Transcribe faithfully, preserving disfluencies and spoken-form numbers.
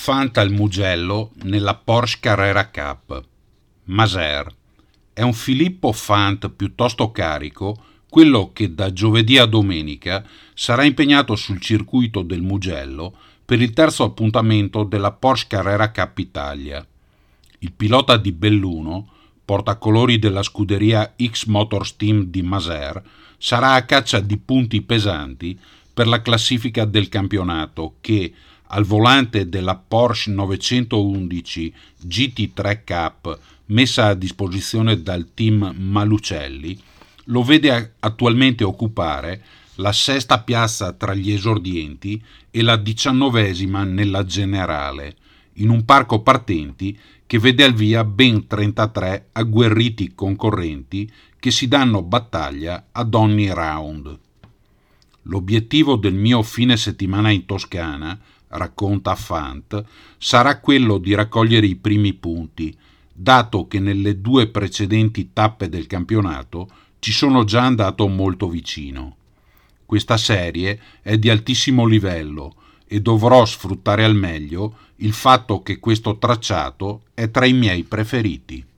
Fant al Mugello nella Porsche Carrera Cup. Maser. È un Filippo Fant piuttosto carico, quello che da giovedì a domenica sarà impegnato sul circuito del Mugello per il terzo appuntamento della Porsche Carrera Cup Italia. Il pilota di Belluno, portacolori della scuderia X Motors Team di Maser, sarà a caccia di punti pesanti per la classifica del campionato che, al volante della Porsche novecentoundici G T tre Cup messa a disposizione dal team Malucelli, lo vede attualmente occupare la sesta piazza tra gli esordienti e la diciannovesima nella generale, in un parco partenti che vede al via ben trentatré agguerriti concorrenti che si danno battaglia ad ogni round. L'obiettivo del mio fine settimana in Toscana, racconta Fant, sarà quello di raccogliere i primi punti, dato che nelle due precedenti tappe del campionato ci sono già andato molto vicino. Questa serie è di altissimo livello e dovrò sfruttare al meglio il fatto che questo tracciato è tra i miei preferiti.